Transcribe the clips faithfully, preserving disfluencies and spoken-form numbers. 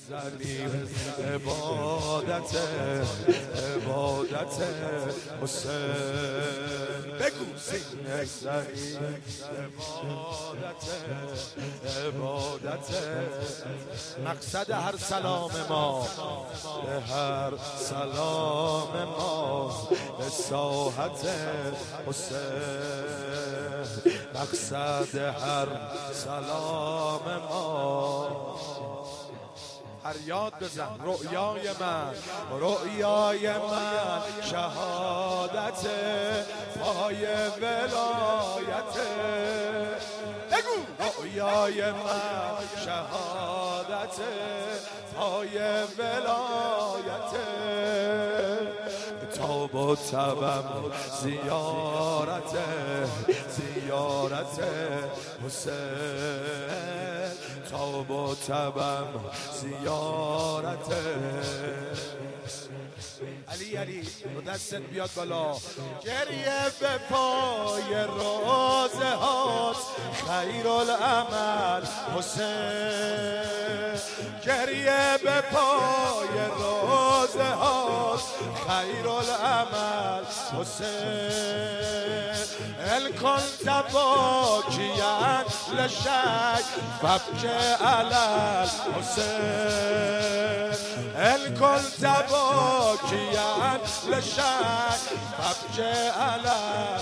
زنی عبادت عبادت حسین بگو سینه زنی عبادت عبادت مقصد هر سلام ما به هر سلام ما به ساحت حسین مقصد هر سلام ما فریاد بزن رؤیای من رؤیای من شهادت پای ولایت بگو رؤیای من شهادت پای ولایت تاب و تبم زیارت زیارت حسین تاب و تبم زیارت علی علی رو دستت بیاد بالا گریه به پای روزه هاست خیر العمل حسین گریه به پای روزه هاست خیر العمل حسین الکن تباکیان لشک فبک علل حسین الکن تباکیان لشک فبک علل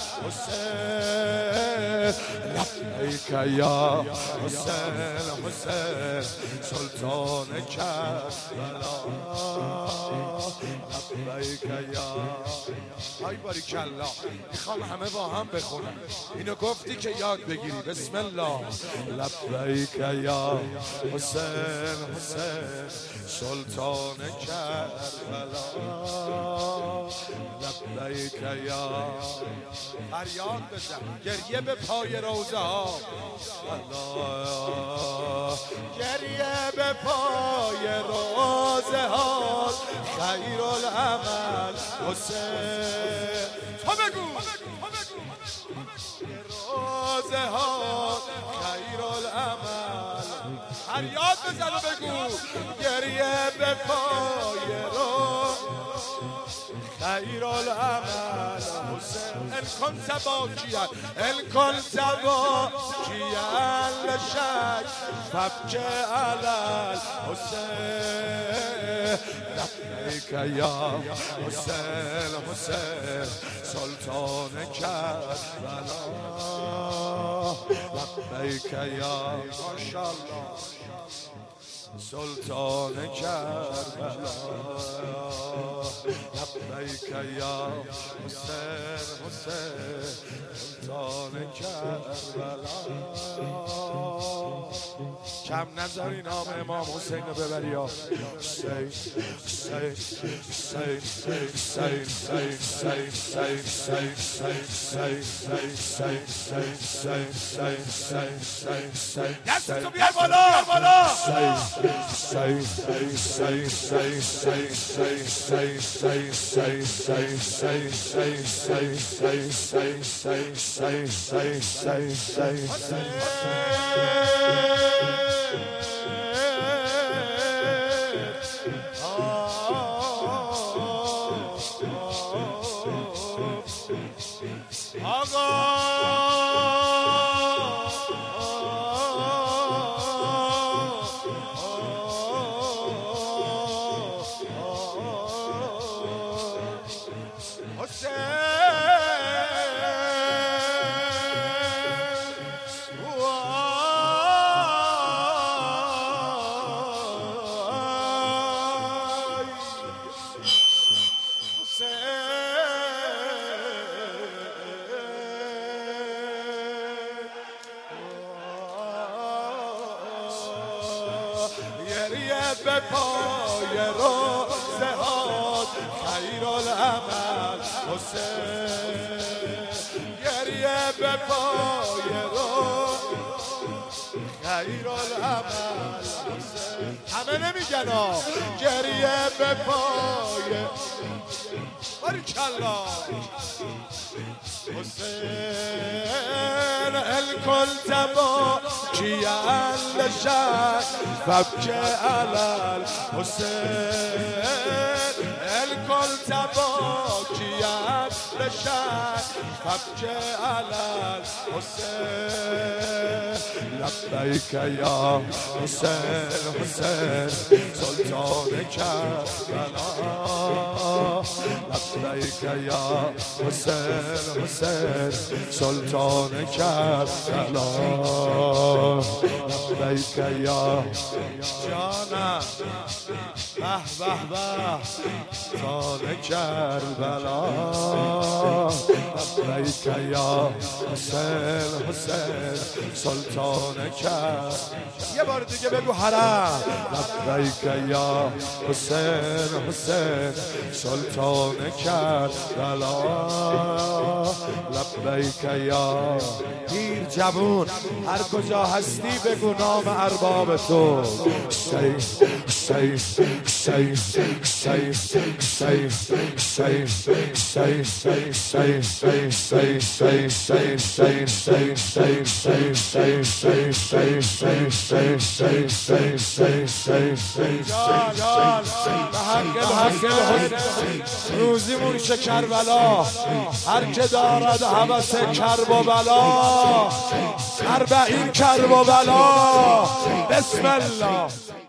حسین لبیک یا حسین حسین سلطان کربلا لبیک یا ای باریکالله میخوام همه با هم بخونم اینو گفتی که یاد بگیری بسم الله لبیک یا حسین حسین سلطان کربلا لبیک یا فریاد بزن گریه به پای روزه ها گریه به پای روزه ها خیر العمل حسین تو بگو روزه ها خیر العمل فریاد بزن و بگو گریه به پای روزه خیر العمل حسین الکن تباکیان الکن تباکیان لشک فبک علل حسین لبیک یا حسین حسین سلطان کربلا لبیک یا ماشاءالله سلطان کربلا لبیک یا حسین حسین سلطان کربلا کم نذاری نام امام حسین رو ببری ها حسین حسین حسین حسین حسین حسین حسین دستتو بیار بالا بالا به پای روزه هات خیر العمل حسین گریه به پای روزه خیر العمل حسین همه نمیگن ها گریه به پای باریکالله حسین الکل تبا کیان لشک فبک علل حسین الکل تباکیت بشن فبک علل حسین لبیک یا حسین حسین سلطان کربلا لبیک یا حسین حسین سلطان کربلا لبیک یا جانم به به به سلطان کربلا لبیک یا حسین حسین سلطان کربلا یه بار دیگه بگو حرم لبیک یا حسین حسین سلطان کربلا لبیک یا پیر جوون هر کجا هستی بگو نام ارباب تو حسین حسین حسین حسین حسین حسین حسین روزیمون شه کربلا هر که دارد هوس کرب و بلا اربعین کرب و بلا بسم الله.